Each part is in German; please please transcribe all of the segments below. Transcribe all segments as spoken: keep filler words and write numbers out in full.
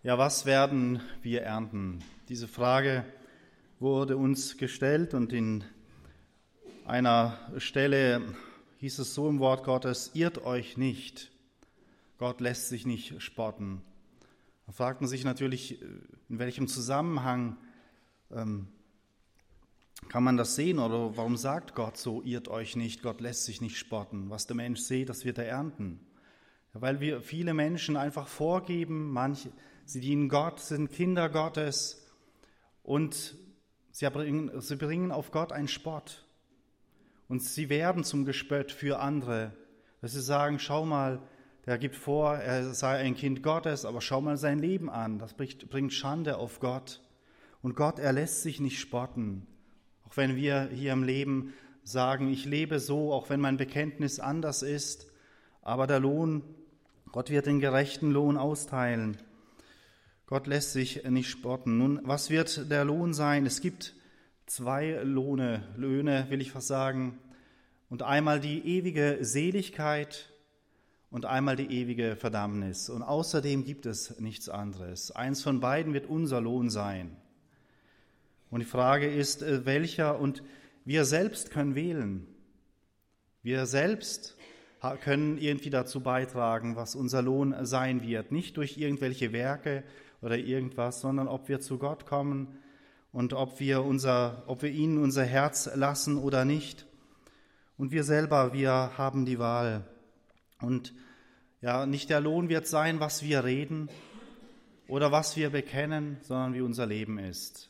Ja, was werden wir ernten? Diese Frage wurde uns gestellt und in einer Stelle hieß es so im Wort Gottes: Irrt euch nicht, Gott lässt sich nicht spotten. Da fragt man sich natürlich, in welchem Zusammenhang ähm, kann man das sehen oder warum sagt Gott so: Irrt euch nicht, Gott lässt sich nicht spotten. Was der Mensch sieht, das wird er ernten. Ja, weil wir viele Menschen einfach vorgeben, manche, sie dienen Gott, sind Kinder Gottes und sie bringen, sie bringen auf Gott einen Spott. Und sie werden zum Gespött für andere, dass sie sagen: Schau mal, der gibt vor, er sei ein Kind Gottes, aber schau mal sein Leben an, das bringt Schande auf Gott. Und Gott, er lässt sich nicht spotten. Auch wenn wir hier im Leben sagen, ich lebe so, auch wenn mein Bekenntnis anders ist, aber der Lohn, Gott wird den gerechten Lohn austeilen. Gott lässt sich nicht spotten. Nun, was wird der Lohn sein? Es gibt zwei Lohne, Löhne, will ich fast sagen, und einmal die ewige Seligkeit und einmal die ewige Verdammnis. Und außerdem gibt es nichts anderes. Eins von beiden wird unser Lohn sein. Und die Frage ist, welcher? Und wir selbst können wählen. Wir selbst können irgendwie dazu beitragen, was unser Lohn sein wird. Nicht durch irgendwelche Werke oder irgendwas, sondern ob wir zu Gott kommen und ob wir, unser, ob wir ihn unser Herz lassen oder nicht. Und wir selber, wir haben die Wahl. Und ja, nicht der Lohn wird sein, was wir reden oder was wir bekennen, sondern wie unser Leben ist.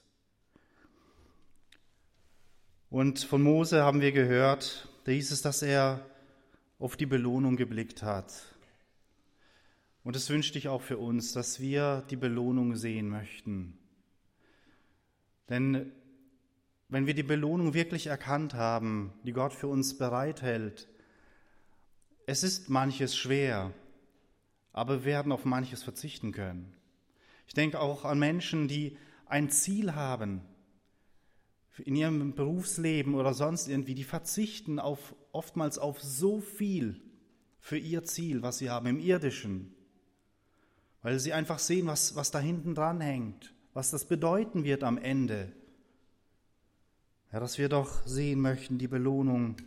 Und von Mose haben wir gehört, da hieß es, dass er auf die Belohnung geblickt hat. Und das wünschte ich auch für uns, dass wir die Belohnung sehen möchten. Denn wenn wir die Belohnung wirklich erkannt haben, die Gott für uns bereithält, es ist manches schwer, aber wir werden auf manches verzichten können. Ich denke auch an Menschen, die ein Ziel haben in ihrem Berufsleben oder sonst irgendwie, die verzichten auf, oftmals auf so viel für ihr Ziel, was sie haben im Irdischen, weil sie einfach sehen, was, was da hinten dran hängt, was das bedeuten wird am Ende. Ja, dass wir doch sehen möchten, die Belohnung,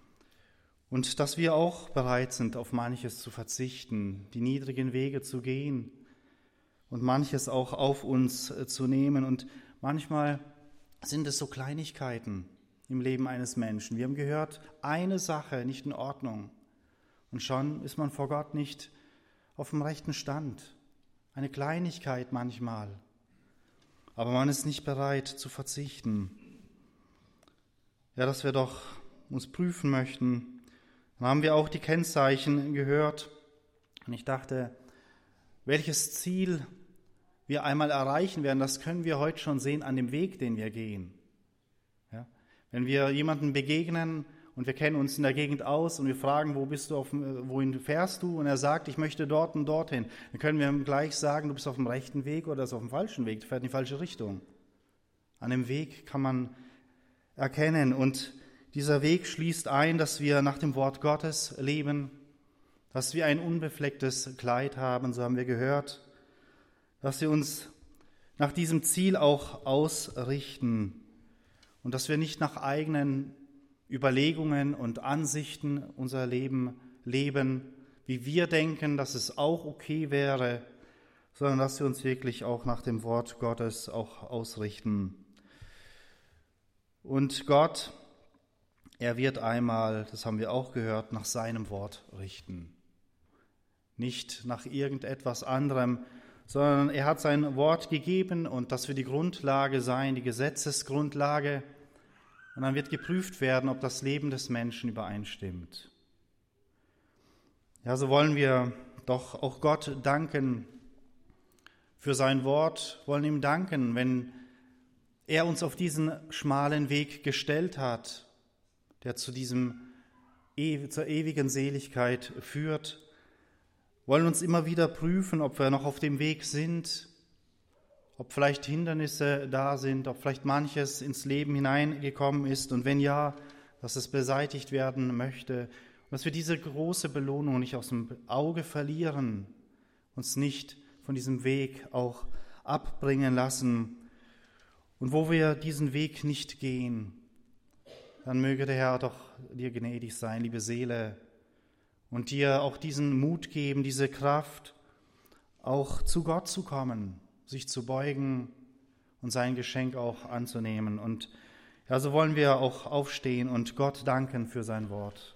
und dass wir auch bereit sind, auf manches zu verzichten, die niedrigen Wege zu gehen und manches auch auf uns zu nehmen. Und manchmal sind es so Kleinigkeiten im Leben eines Menschen. Wir haben gehört, eine Sache nicht in Ordnung und schon ist man vor Gott nicht auf dem rechten Stand. Eine Kleinigkeit manchmal, aber man ist nicht bereit zu verzichten. Ja, dass wir doch uns prüfen möchten. Dann haben wir auch die Kennzeichen gehört und ich dachte, welches Ziel wir einmal erreichen werden, das können wir heute schon sehen an dem Weg, den wir gehen. Ja? Wenn wir jemandem begegnen und wir kennen uns in der Gegend aus und wir fragen, wo bist du, auf, wohin fährst du? Und er sagt, ich möchte dort und dorthin. Dann können wir ihm gleich sagen, du bist auf dem rechten Weg oder auf dem falschen Weg, du fährst in die falsche Richtung. An dem Weg kann man erkennen und dieser Weg schließt ein, dass wir nach dem Wort Gottes leben, dass wir ein unbeflecktes Kleid haben, so haben wir gehört, dass wir uns nach diesem Ziel auch ausrichten und dass wir nicht nach eigenen Überlegungen und Ansichten unser Leben leben, wie wir denken, dass es auch okay wäre, sondern dass wir uns wirklich auch nach dem Wort Gottes auch ausrichten. Und Gott, er wird einmal, das haben wir auch gehört, nach seinem Wort richten. Nicht nach irgendetwas anderem, sondern er hat sein Wort gegeben und das wird die Grundlage sein, die Gesetzesgrundlage. Und dann wird geprüft werden, ob das Leben des Menschen übereinstimmt. Ja, so wollen wir doch auch Gott danken für sein Wort, wollen ihm danken, wenn er uns auf diesen schmalen Weg gestellt hat, der zu diesem zur ewigen Seligkeit führt. Wollen uns immer wieder prüfen, ob wir noch auf dem Weg sind, ob vielleicht Hindernisse da sind, ob vielleicht manches ins Leben hineingekommen ist und wenn ja, dass es beseitigt werden möchte und dass wir diese große Belohnung nicht aus dem Auge verlieren, uns nicht von diesem Weg auch abbringen lassen. Und wo wir diesen Weg nicht gehen, dann möge der Herr doch dir gnädig sein, liebe Seele, und dir auch diesen Mut geben, diese Kraft, auch zu Gott zu kommen, sich zu beugen und sein Geschenk auch anzunehmen. Und ja, so wollen wir auch aufstehen und Gott danken für sein Wort.